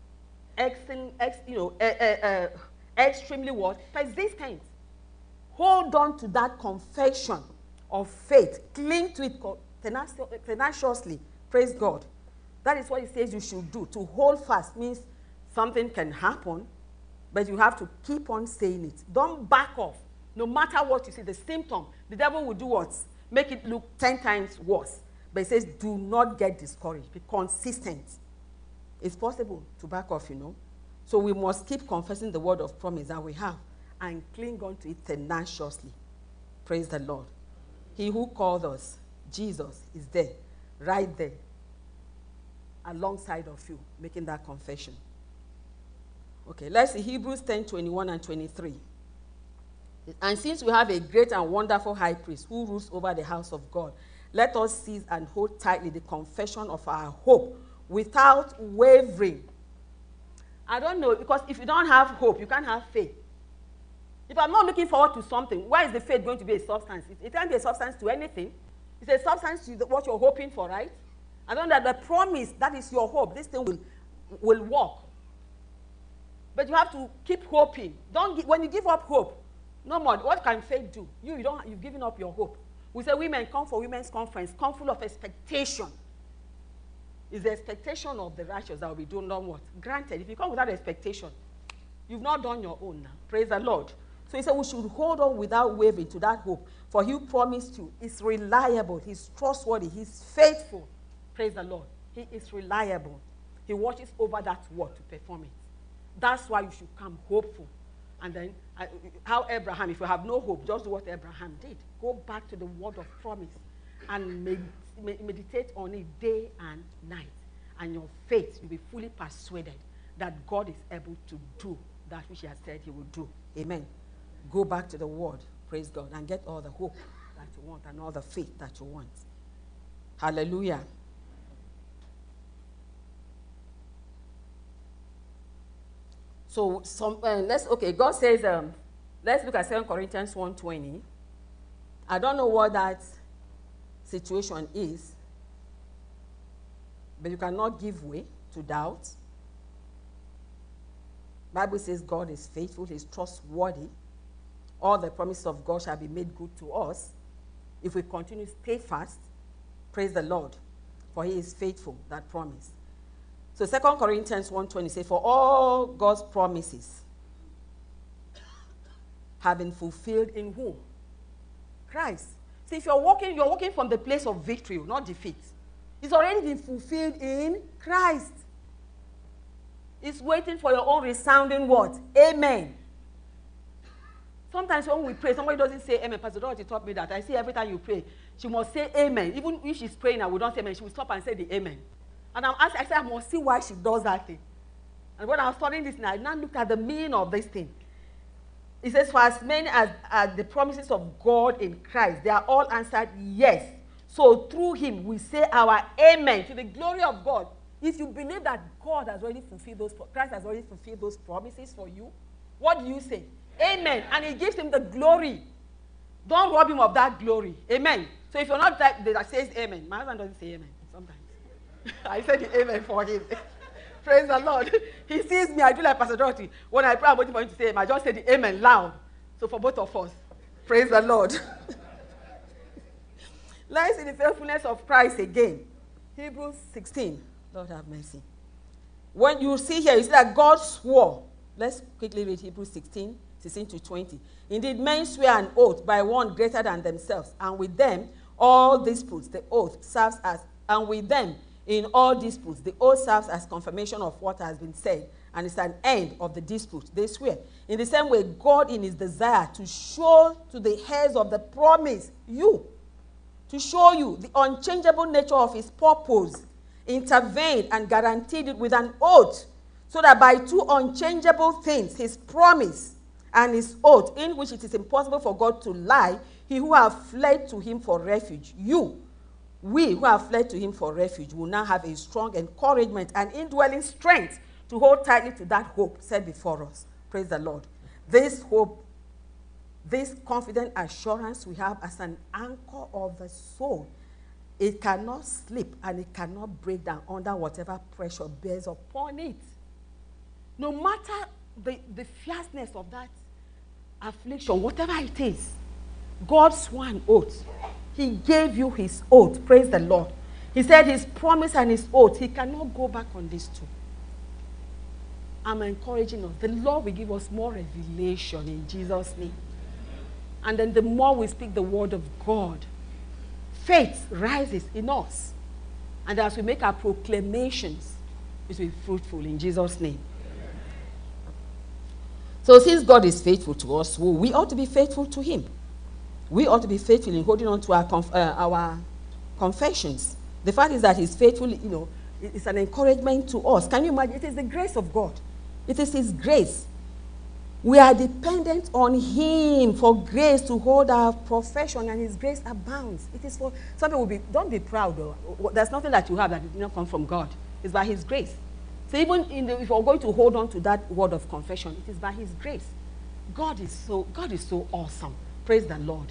Extremely what? Persistent. Hold on to that confession of faith. Cling to it tenaciously. Praise God. That is what he says you should do. To hold fast means something can happen, but you have to keep on saying it. Don't back off. No matter what you see, the symptom, the devil will do what? Make it look 10 times worse. But he says, do not get discouraged. Be consistent. It's possible to back off, So we must keep confessing the word of promise that we have and cling on to it tenaciously. Praise the Lord. He who called us, Jesus, is there, right there, alongside of you, making that confession. Okay, let's see Hebrews 10, 21 and 23. And since we have a great and wonderful high priest who rules over the house of God, let us seize and hold tightly the confession of our hope without wavering. I don't know, because if you don't have hope, you can't have faith. If I'm not looking forward to something, why is the faith going to be a substance? It can't be a substance to anything. It's a substance to what you're hoping for, right? I don't know that the promise, that is your hope. This thing will work. But you have to keep hoping. When you give up hope, no more. What can faith do? You've given up your hope. We say women come for women's conference, come full of expectation. It's the expectation of the righteous that will be done what? Granted, if you come without expectation, you've not done your own now. Praise the Lord. So he said we should hold on without wavering to that hope. For he promised you, he's reliable, he's trustworthy, he's faithful. Praise the Lord. He is reliable. He watches over that word to perform it. That's why you should come hopeful. And then, how Abraham, if you have no hope, just do what Abraham did. Go back to the word of promise and meditate on it day and night. And your faith, you'll be fully persuaded that God is able to do that which he has said he will do. Amen. Go back to the word, praise God, and get all the hope that you want and all the faith that you want. Hallelujah. So, God says, let's look at 2 Corinthians 1:20. I don't know what that situation is, but you cannot give way to doubt. Bible says God is faithful, he's trustworthy. All the promises of God shall be made good to us if we continue to stay fast. Praise the Lord, for he is faithful, that promise. So 2 Corinthians 1:20 says, for all God's promises have been fulfilled in who? Christ. See, if you're walking from the place of victory, not defeat. It's already been fulfilled in Christ. It's waiting for your own resounding word. Amen. Sometimes when we pray, somebody doesn't say amen. Pastor Dorothy taught me that. I see every time you pray, she must say amen. Even if she's praying and we don't say amen, she will stop and say the amen. And I said, I must see why she does that thing. And when I was studying this, I now looked at the meaning of this thing. It says, for as many as the promises of God in Christ, they are all answered yes. So through him, we say our amen to the glory of God. If you believe that God has already fulfilled Christ has already fulfilled those promises for you, what do you say? Amen. And he gives him the glory. Don't rob him of that glory. Amen. So if you're not that says amen, my husband doesn't say amen sometimes. I said the amen for him. Praise the Lord. He sees me, I do like Pastor Dorothy. When I pray, I'm waiting for him to say amen. I just say the amen loud. So for both of us, praise the Lord. Let's see the faithfulness of Christ again. Hebrews 16. Lord have mercy. When you see here, you see that God swore. Let's quickly read Hebrews 16 to 20. Indeed, men swear an oath by one greater than themselves, and with them all disputes, the oath serves as, and with them in all disputes, the oath serves as confirmation of what has been said, and it's an end of the dispute. They swear. In the same way, God, in his desire to show to the heirs of the promise, to show you the unchangeable nature of his purpose, intervened and guaranteed it with an oath, so that by two unchangeable things, his promise and his oath, in which it is impossible for God to lie, he who have fled to him for refuge, we who have fled to him for refuge, will now have a strong encouragement and indwelling strength to hold tightly to that hope set before us. Praise the Lord. This hope, this confident assurance we have as an anchor of the soul, it cannot slip and it cannot break down under whatever pressure bears upon it. No matter the fierceness of that affliction, whatever it is, God swore an oath. He gave you his oath. Praise the Lord. He said his promise and his oath, he cannot go back on these two. I'm encouraging us. The Lord will give us more revelation in Jesus' name. And then the more we speak the word of God, faith rises in us. And as we make our proclamations, it will be fruitful in Jesus' name. So since God is faithful to us, we ought to be faithful to him. We ought to be faithful in holding on to our confessions. The fact is that he's faithful, it's an encouragement to us. Can you imagine? It is the grace of God. It is his grace. We are dependent on him for grace to hold our profession, and his grace abounds. It is for, some people will be, don't be proud though. There's nothing that you have that did not come from God. It's by his grace. So even if you're going to hold on to that word of confession, it is by his grace. God is so awesome. Praise the Lord.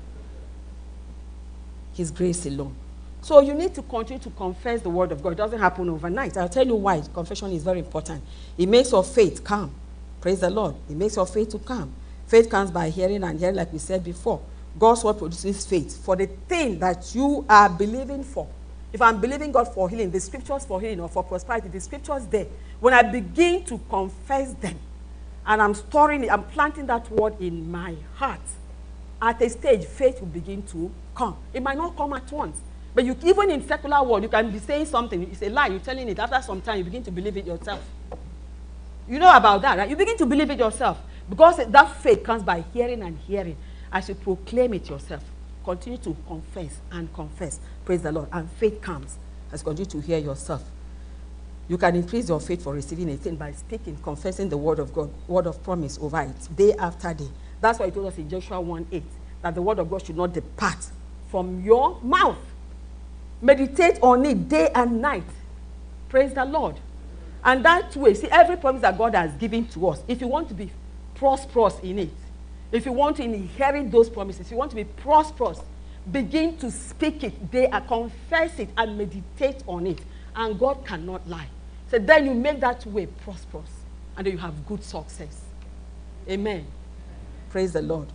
His grace alone. So you need to continue to confess the word of God. It doesn't happen overnight. I'll tell you why. Confession is very important. It makes your faith calm. Praise the Lord. It makes your faith to calm. Faith comes by hearing, and hearing, like we said before. God's word produces faith for the thing that you are believing for. If I'm believing God for healing, the scriptures for healing or for prosperity, the scriptures there. When I begin to confess them, and I'm storing it, I'm planting that word in my heart, at a stage, faith will begin to come. It might not come at once. But even in secular world, you can be saying something. It's a lie. You're telling it. After some time, you begin to believe it yourself. You know about that, right? You begin to believe it yourself. Because that faith comes by hearing and hearing. As you proclaim it yourself, continue to confess and confess. Praise the Lord. And faith comes as you continue to hear yourself. You can increase your faith for receiving a thing by speaking, confessing the word of God, word of promise over it, day after day. That's why he told us in Joshua 1:8, that the word of God should not depart from your mouth. Meditate on it day and night. Praise the Lord. And that way, see, every promise that God has given to us, if you want to be prosperous in it, if you want to inherit those promises, if you want to be prosperous, begin to speak it day and confess it and meditate on it. And God cannot lie. So then you make that way prosperous, and then you have good success. Amen. Praise the Lord.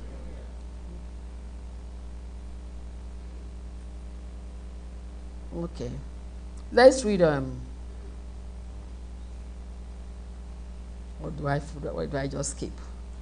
Okay. Let's read what do I just skip?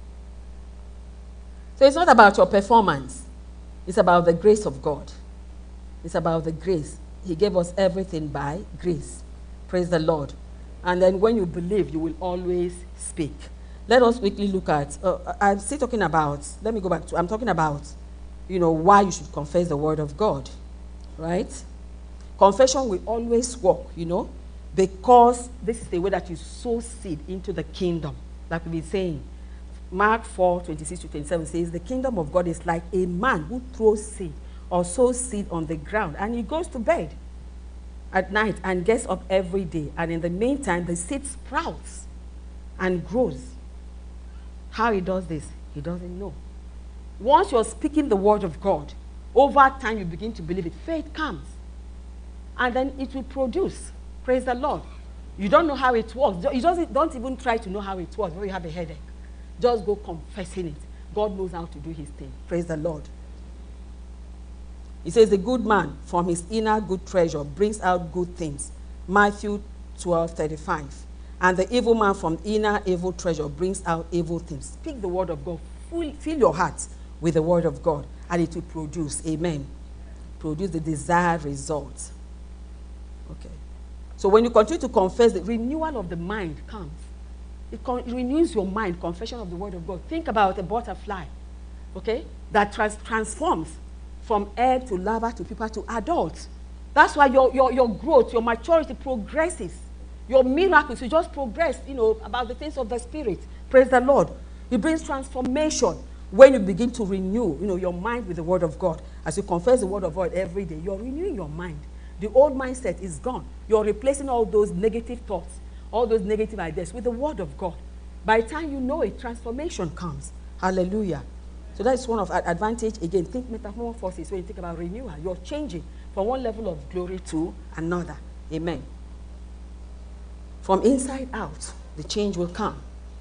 So it's not about your performance. It's about the grace of God. It's about the grace. He gave us everything by grace. Praise the Lord. And then when you believe, you will always speak. Let us quickly look at, I'm still talking about, let me go back to, I'm talking about, why you should confess the word of God. Right? Confession will always work, because this is the way that you sow seed into the kingdom. Like we've been saying, Mark 4:26-27 says, the kingdom of God is like a man who throws seed or sows seed on the ground, and he goes to bed at night and gets up every day. And in the meantime, the seed sprouts and grows. How he does this, he doesn't know. Once you're speaking the word of God, over time you begin to believe it. Faith comes. And then it will produce. Praise the Lord. You don't know how it works. You don't even try to know how it works when you have a headache. Just go confessing it. God knows how to do his thing. Praise the Lord. He says, the good man from his inner good treasure brings out good things. Matthew 12:35. And the evil man from inner evil treasure brings out evil things. Speak the word of God. Fill your heart with the word of God, and it will produce. Amen. Produce the desired results. Okay. So when you continue to confess, the renewal of the mind comes. It renews your mind, confession of the word of God. Think about a butterfly, okay, that transforms from egg to larva to pupa to adult. That's why your growth, your maturity progresses. Your miracles, you just progress, about the things of the Spirit. Praise the Lord. It brings transformation when you begin to renew, your mind with the word of God. As you confess the word of God every day, you're renewing your mind. The old mindset is gone. You're replacing all those negative thoughts, all those negative ideas with the word of God. By the time you know it, transformation comes. Hallelujah. So that's one of our advantage. Again, think metamorphosis when you think about renewal. You're changing from one level of glory to another. Amen. From inside out, the change will come.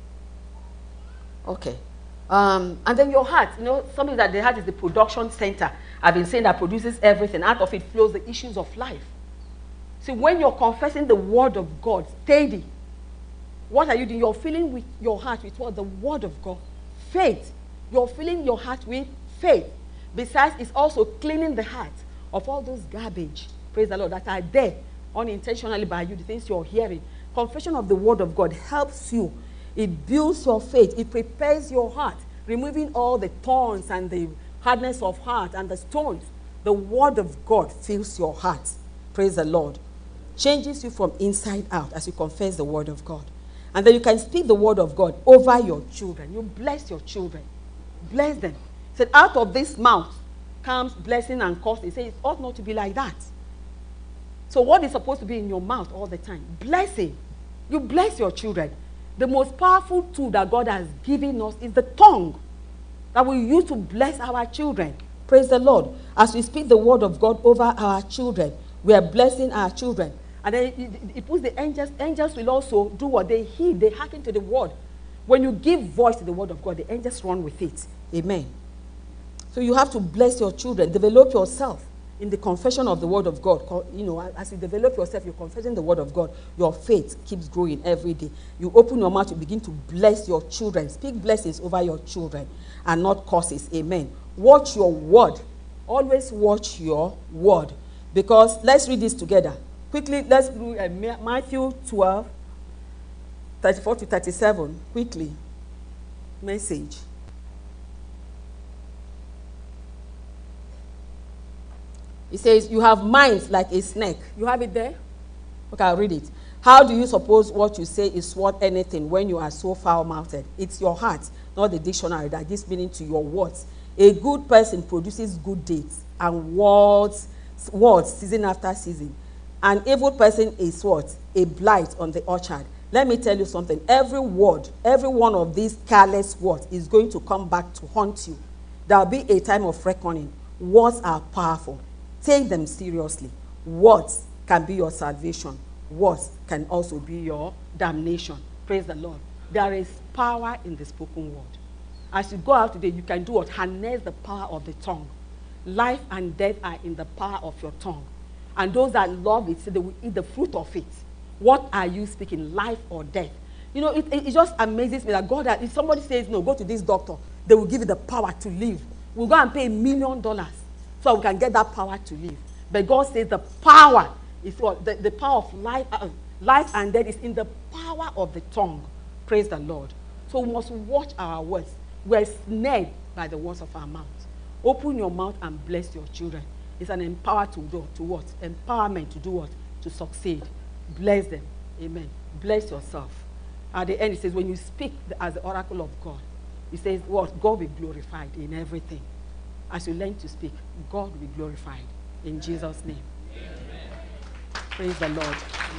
Okay. And then your heart, something that the heart is the production center. I've been saying that produces everything. Out of it flows the issues of life. See, when you're confessing the word of God steady, what are you doing? You're filling with your heart with what? The word of God. Faith. You're filling your heart with faith. Besides, it's also cleaning the heart of all those garbage, praise the Lord, that are there unintentionally by you, the things you're hearing. Confession of the word of God helps you. It builds your faith. It prepares your heart, removing all the thorns and the hardness of heart and the stones. The word of God fills your heart. Praise the Lord. Changes you from inside out as you confess the word of God. And then you can speak the word of God over your children. You bless your children. Bless them. He said, out of this mouth comes blessing and curse. He said, it ought not to be like that. So what is supposed to be in your mouth all the time? Blessing. You bless your children. The most powerful tool that God has given us is the tongue that we use to bless our children. Praise the Lord. As we speak the word of God over our children, we are blessing our children. And then it puts the angels. Angels will also do what? They heed. They hearken to the word. When you give voice to the word of God, the angels run with it. Amen. So you have to bless your children. Develop yourself in the confession of the word of God. You know, as you develop yourself, you're confessing the word of God, your faith keeps growing every day. You open your mouth, you begin to bless your children. Speak blessings over your children and not curses. Amen. Watch your word. Always watch your word. Because, let's read this together. Quickly, let's read Matthew 12, 34 to 37. Quickly. Message. It says, you have minds like a snake. You have it there? Okay, I'll read it. How do you suppose what you say is worth anything when you are so foul-mouthed? It's your heart, not the dictionary, that gives meaning to your words. A good person produces good deeds and words season after season. An evil person is what? A blight on the orchard. Let me tell you something. Every word, every one of these careless words is going to come back to haunt you. There will be a time of reckoning. Words are powerful. Take them seriously. Words can be your salvation. Words can also be your damnation. Praise the Lord. There is power in the spoken word. As you go out today, you can do what? Harness the power of the tongue. Life and death are in the power of your tongue. And those that love it, say they will eat the fruit of it. What are you speaking, life or death? You know, it just amazes me that God, if somebody says, no, go to this doctor, they will give you the power to live. We'll go and pay $1 million so we can get that power to live. But God says the power is what? The power of life and death is in the power of the tongue. Praise the Lord. So we must watch our words. We're snared by the words of our mouth. Open your mouth and bless your children. It's an empower to what? Empowerment to do what? To succeed. Bless them. Amen. Bless yourself. At the end, it says, when you speak as the oracle of God, it says, what? God will be glorified in everything. As you learn to speak, God will be glorified. In Jesus' name. Amen. Praise the Lord.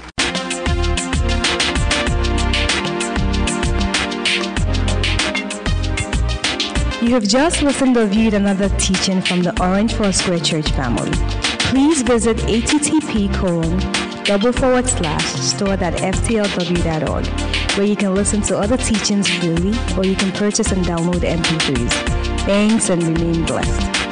You have just listened or viewed another teaching from the Orange Foursquare Church family. Please visit http://store.ftlw.org, where you can listen to other teachings freely, or you can purchase and download MP3s. Thanks and remain blessed.